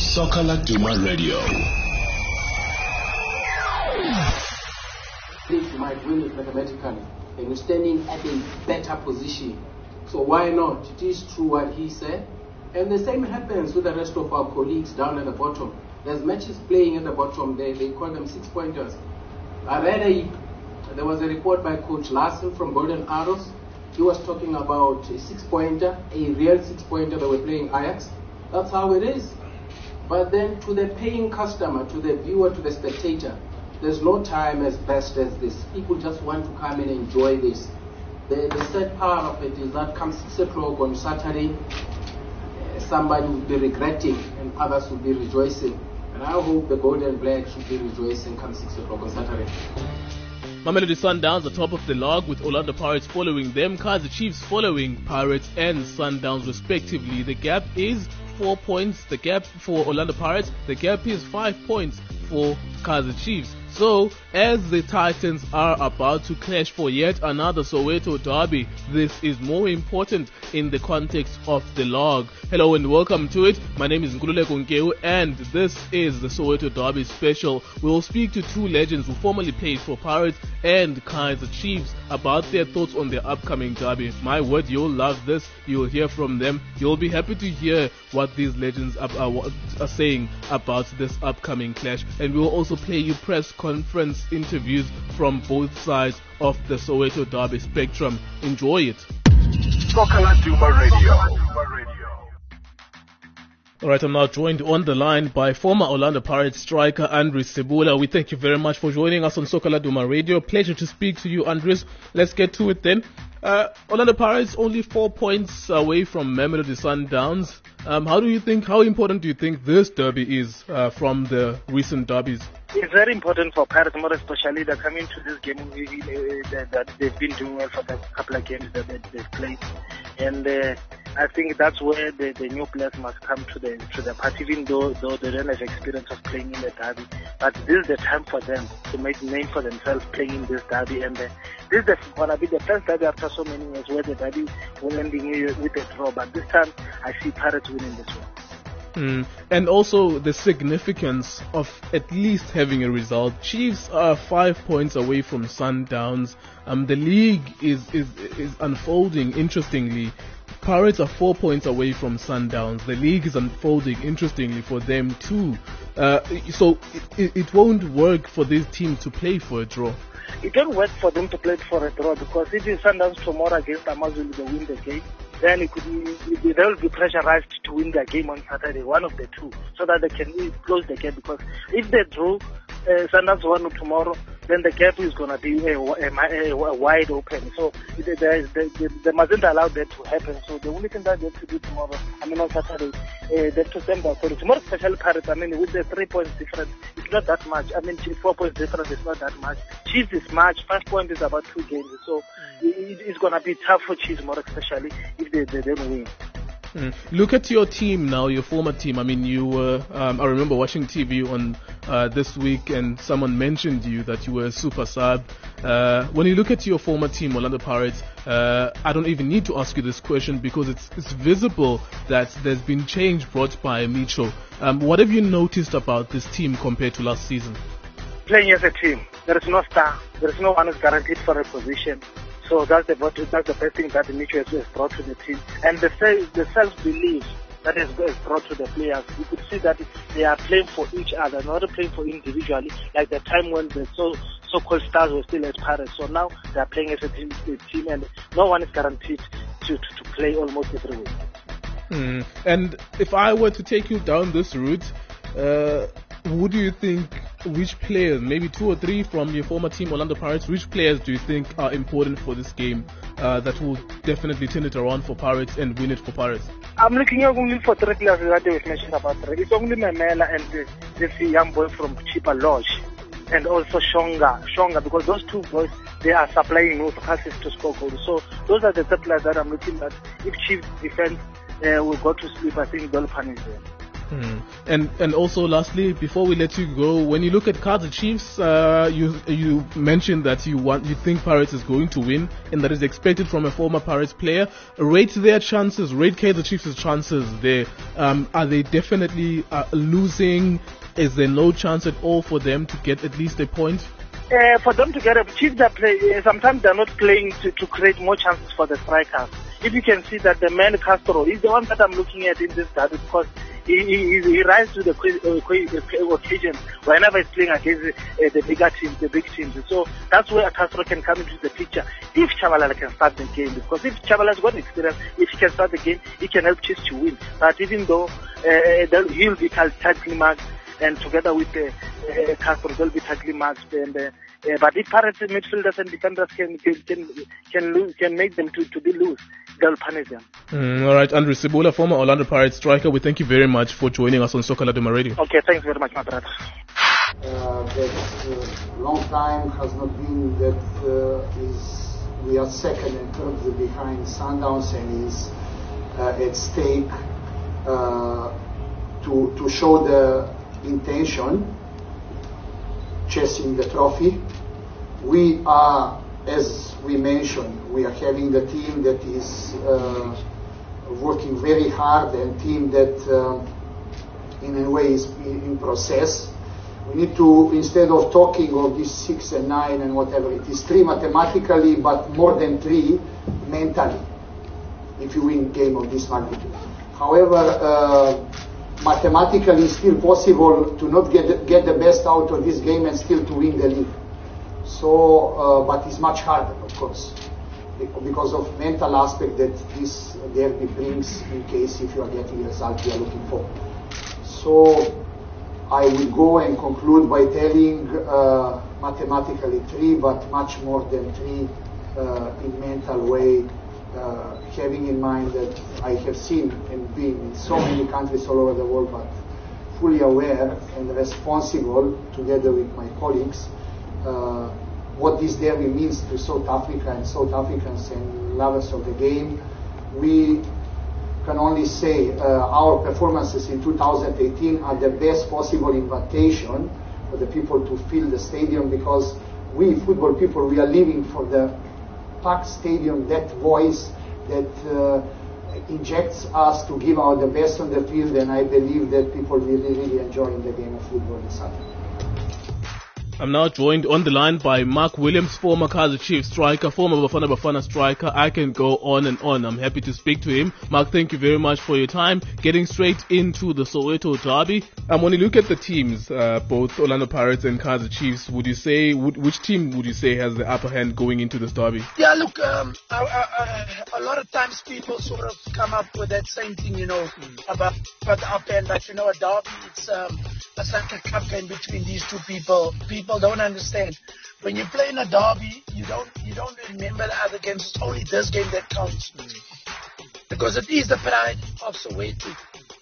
Soccer Laduma Radio. You might win it mathematically, and you're standing at a better position. So why not? It is true what he said. And the same happens with the rest of our colleagues down at the bottom. There's matches playing at the bottom. They call them 6-pointers. I read there was a report by Coach Larson from Golden Arrows. He was talking about a 6-pointer, a real 6-pointer that were playing Ajax. That's how it is. But then to the paying customer, to the viewer, to the spectator, there's no time as best as this. People just want to come and enjoy this. The sad part of it is that come 6 o'clock on Saturday, somebody will be regretting and others will be rejoicing. And I hope the Gold and Black should be rejoicing come 6 o'clock on Saturday. Mamelodi Sundowns atop of the log with Orlando Pirates following them, Kaizer Chiefs following Pirates and Sundowns respectively. The gap is 4 points, the gap for Orlando Pirates, the gap is 5 points for Kaizer Chiefs. So, as the Titans are about to clash for yet another Soweto derby, this is more important in the context of the log. Hello and welcome to it. My name is Nkululeko Nkeu and this is the Soweto derby special. We will speak to two legends who formerly played for Pirates and Kaizer Chiefs about their thoughts on their upcoming derby. My word, you'll love this. You'll hear from them. You'll be happy to hear what these legends are saying about this upcoming clash. And we will also play you press conference interviews from both sides of the Soweto derby spectrum. Enjoy it. Soccer Laduma Radio. Alright, I'm now joined on the line by former Orlando Pirates striker Andries Sebula. We thank you very much for joining us on Soccer Laduma Radio. Pleasure to speak to you, Andries. Let's get to it then. Orlando Pirates only 4 points away from Mamelodi Sundowns. How important do you think this derby is from the recent derbies? It's very important for Pirates, more especially they're coming to this game that they've been doing well for the couple of games that they've played. And I think that's where the new players must come to the party, even though they don't have experience of playing in the derby. But this is the time for them to make name for themselves playing in this derby. And this is going to be the first derby after so many years where the derby will end with a draw. But this time, I see Pirates winning this one. And also the significance of at least having a result. Chiefs are 5 points away from Sundowns. The league is unfolding interestingly. Pirates are 4 points away from Sundowns. The league is unfolding interestingly for them too. So it won't work for this team to play for a draw. It don't work for them to play for a draw, because if it's Sundowns tomorrow against Amazulu, they win the game, then they will be pressurized to win their game on Saturday, one of the two, so that they can close the gap. Because if they draw Sundowns won tomorrow, then the gap is going to be wide open. So they mustn't allow that to happen. So the only thing that they have to do tomorrow, on Saturday, they have to stand up. So tomorrow, special Pirates, with the 3 points difference, it's not that much. 4 points difference is not that much. Chiefs is much. 5 points is about 2 games. So it's going to be tough for Chiefs, more especially if they don't win. Look at your team now, your former team. You were, I remember watching TV on this week and someone mentioned you that you were a super sub. When you look at your former team, Orlando Pirates, I don't even need to ask you this question because it's visible that there's been change brought by Mitchell. What have you noticed about this team compared to last season? Playing as a team, there is no star. There is no one who's guaranteed for a position. So that's the best thing that Mitchell has brought to the team. And the self-belief that has brought to the players. You could see that they are playing for each other, not playing for individually, like the time when the so-called stars were still at Pirates. So now they are playing as a team, and no one is guaranteed to play almost every week. And if I were to take you down this route, who do you think, which players, maybe 2 or 3 from your former team, Orlando Pirates, which players do you think are important for this game that will definitely turn it around for Pirates and win it for Pirates? I'm looking only for 3 players that they mentioned about. It's only Memela and this young boy from Chipa Lodge, and also Shonga, because those 2 boys, they are supplying most passes to score goals. So those are the 3 players that I'm looking at. If Chiefs defense will go to sleep, I think Dolpan is there. And also, lastly, before we let you go, when you look at Kaizer Chiefs, you mentioned that you think Pirates is going to win, and that is expected from a former Pirates player. Rate their chances, rate Kaizer Chiefs' chances there. Are they definitely losing? Is there no chance at all for them to get at least a point? For them to get a Chiefs, sometimes they're not playing to create more chances for the strikers. If you can see that the man Castro is the one that I'm looking at in this derby, because he rises to the occasion whenever he's playing against the bigger teams, the big teams. So that's where Castro can come into the picture if Chabalala can start the game. Because if Chabalala's got experience, if he can start the game, he can help Chiefs to win. But even though he'll be tightly marked, and together with Castro, they'll be tightly marked. But if Pirates midfielders and defenders can make them to be loose, they'll punish them. All right, Andre Sibula, former Orlando Pirates striker, we thank you very much for joining us on Soccer Laduma Radio. Okay, thanks very much, my brother. That long time has not been that we are second and third behind Sundowns, and is at stake to show the intention chasing the trophy. We are, as we mentioned, we are having the team that is working very hard, and team that in a way is in process. We need to, instead of talking of this 6 and 9 and whatever, it is 3 mathematically, but more than 3 mentally, if you win game of this magnitude. However, mathematically it's still possible to not get the best out of this game and still to win the league. So, but it's much harder, of course, because of mental aspect that this derby brings in case if you are getting the result you are looking for. So, I will go and conclude by telling mathematically 3, but much more than 3 in mental way, having in mind that I have seen and been in so many countries all over the world, but fully aware and responsible together with my colleagues what this derby means to South Africa and South Africans and lovers of the game. We can only say our performances in 2018 are the best possible invitation for the people to fill the stadium, because we football people, we are living for the packed stadium, that voice that injects us to give out the best on the field, and I believe that people will really enjoy the game of football this Saturday. I'm now joined on the line by Mark Williams, former Kaizer Chiefs striker, former Bafana Bafana striker. I can go on and on. I'm happy to speak to him. Mark, thank you very much for your time. Getting straight into the Soweto derby. When you look at the teams, both Orlando Pirates and Kaizer Chiefs, would you say, which team would you say has the upper hand going into this derby? Yeah, look, a lot of times people sort of come up with that same thing, about the upper hand. But, a derby, it's like a cup game between these two people. People don't understand. When you play in a derby, you don't remember the other games. It's only this game that counts. Because it is the pride of Soweto.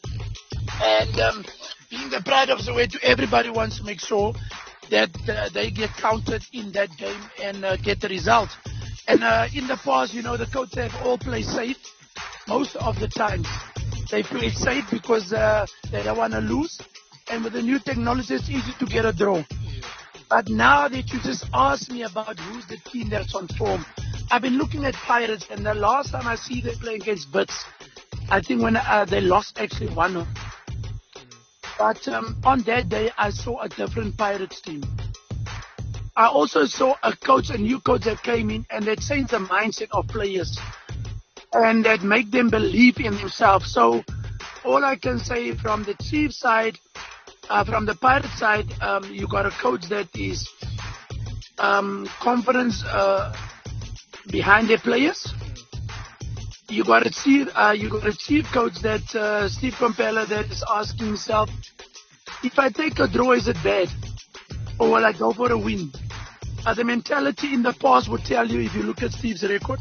And being the pride of Soweto, everybody wants to make sure that they get counted in that game and get the result. And in the past, the coaches have all played safe. Most of the times, they play safe because they don't want to lose. And with the new technology, it's easy to get a draw. But now that you just asked me about who's the team that's on form, I've been looking at Pirates, and the last time I see them play against Wits, I think when they lost actually 1-0. But on that day, I saw a different Pirates team. I also saw a new coach that came in, and that changed the mindset of players, and that make them believe in themselves. So all I can say from the Chiefs side, from the Pirates side, you got a coach that is confidence behind their players. You got a chief coach that Steve Compella that is asking himself, if I take a draw, is it bad, or will I go for a win? The mentality in the past would tell you, if you look at Steve's record,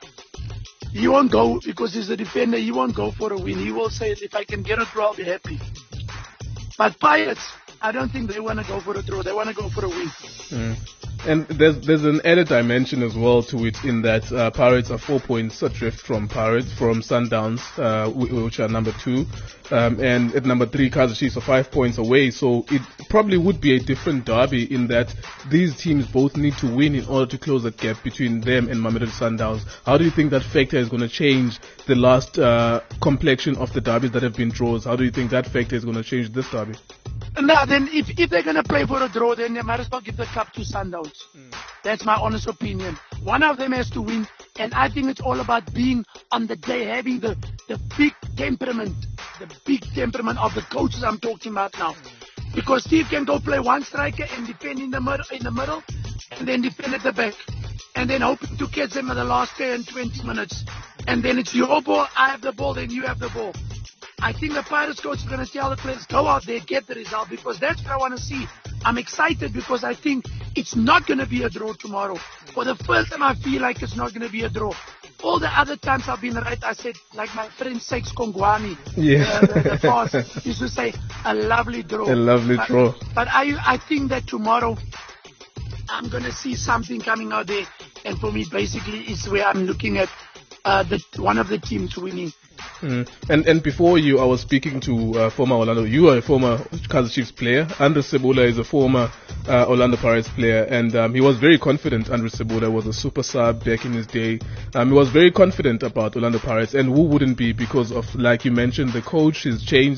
he won't go because he's a defender. He won't go for a win. He will say, if I can get a draw, I'll be happy. But Pirates, I don't think they want to go for a draw. They want to go for a win. And there's an added dimension as well to it, in that Pirates are 4 points adrift from Sundowns, which are number 2, and at number 3, Kaizer Chiefs are 5 points away. So it probably would be a different derby, in that these teams both need to win in order to close that gap between them and Mamelodi Sundowns. How do you think that factor is going to change the last complexion of the derbies that have been draws? How do you think that factor is going to change this derby? Now, then, if they're going to play for a draw, then they might as well give the cup to Sundowns. That's my honest opinion. One of them has to win, and I think it's all about being on the day, having the big temperament of the coaches I'm talking about now. Because Steve can go play one striker and defend in the middle, and then defend at the back, and then hoping to catch them in the last 10, 20 minutes. And then it's your ball, I have the ball, then you have the ball. I think the Pirates coach is going to tell the players, go out there, get the result, because that's what I want to see. I'm excited because I think it's not going to be a draw tomorrow. For the first time, I feel like it's not going to be a draw. All the other times I've been right, I said, like my friend Sex Kongwani, the boss, used to say, a lovely draw. A lovely draw. But I think that tomorrow, I'm going to see something coming out there. And for me, basically, it's where I'm looking at one of the teams winning. And before you, I was speaking to former Orlando. You are a former Kaizer Chiefs player. Andres Sebula is a former Orlando Pirates player, and he was very confident. Andres Sebula was a super sub back in his day. He was very confident about Orlando Pirates, and who wouldn't be, because of, like you mentioned, the coach has changed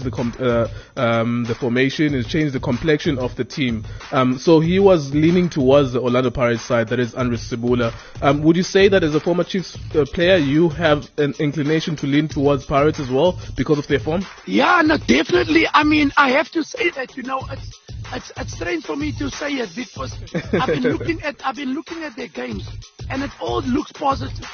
the formation, has changed the complexion of the team. So he was leaning towards the Orlando Pirates side, that is Andres Sebula. Would you say that as a former Chiefs player, you have an inclination to lean towards Pirates as well because of their form? Yeah, no, definitely. I mean, I have to say that, it's strange for me to say it, because I've been looking at their games, and it all looks positive.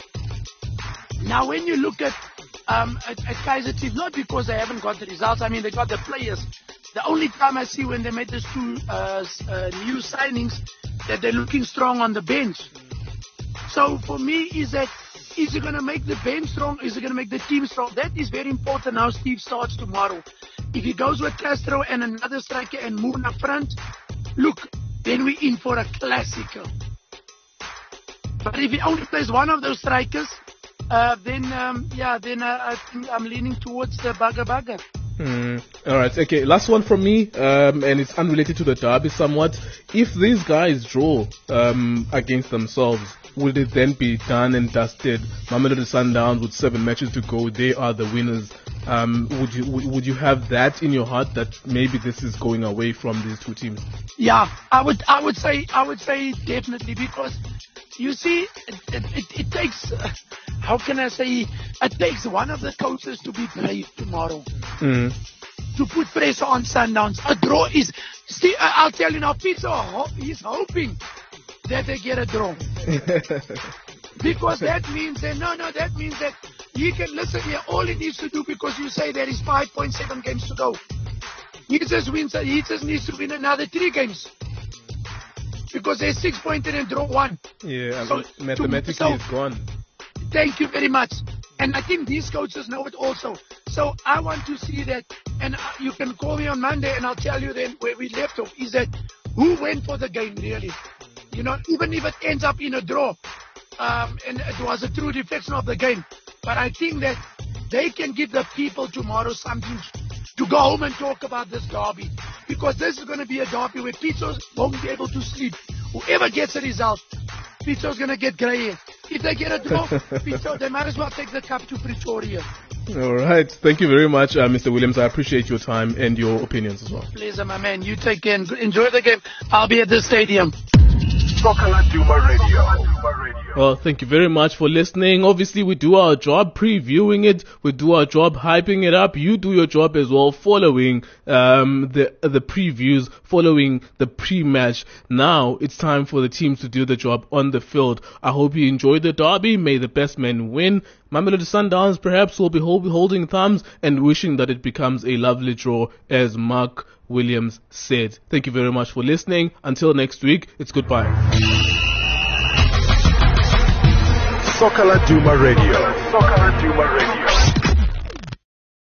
Now, when you look at Kaizer Chiefs, not because they haven't got the results, I mean, they got the players. The only time I see when they made these 2 new signings, that they're looking strong on the bench. So for me, is he going to make the bench strong? Is he going to make the team strong? That is very important how Steve starts tomorrow. If he goes with Castro and another striker and Moon up front, look, then we're in for a classical. But if he only plays one of those strikers, then I think I'm leaning towards the Bagger. All right, okay, last one from me, and it's unrelated to the derby somewhat. If these guys draw against themselves, will it then be done and dusted? Mamelodi Sundowns with 7 matches to go, they are the winners. Would you have that in your heart, that maybe this is going away from these 2 teams? Yeah, I would say definitely, because you see, it takes, how can I say, it takes one of the coaches to be brave tomorrow. To put pressure on Sundowns. A draw is, I'll tell you now, Pizza, he's hoping that they get a draw. Because that means that means that he can listen here. All he needs to do, because you say there is 5.7 games to go. He just needs to win another 3 games. Because they're 6 points and draw 1. Yeah, so mathematically it's gone. Thank you very much. And I think these coaches know it also. So I want to see that, and you can call me on Monday and I'll tell you then where we left off, is that who went for the game really? Even if it ends up in a draw, and it was a true reflection of the game. But I think that they can give the people tomorrow something to go home and talk about this derby. Because this is going to be a derby where Pizzo won't be able to sleep. Whoever gets a result, Pizzo's going to get grey hair. If they get a draw, Pizzo, they might as well take the cup to Pretoria. All right. Thank you very much, Mr. Williams. I appreciate your time and your opinions as well. Pleasure, my man. You take care and enjoy the game. I'll be at the stadium. Soccer Laduma Radio. Well, thank you very much for listening. Obviously, we do our job previewing it. We do our job hyping it up. You do your job as well, following the previews, following the pre-match. Now, it's time for the teams to do the job on the field. I hope you enjoyed the derby. May the best men win. Mamelodi Sundowns perhaps will be holding thumbs and wishing that it becomes a lovely draw, as Mark Williams said. Thank you very much for listening. Until next week, it's goodbye. Soccer Laduma Radio.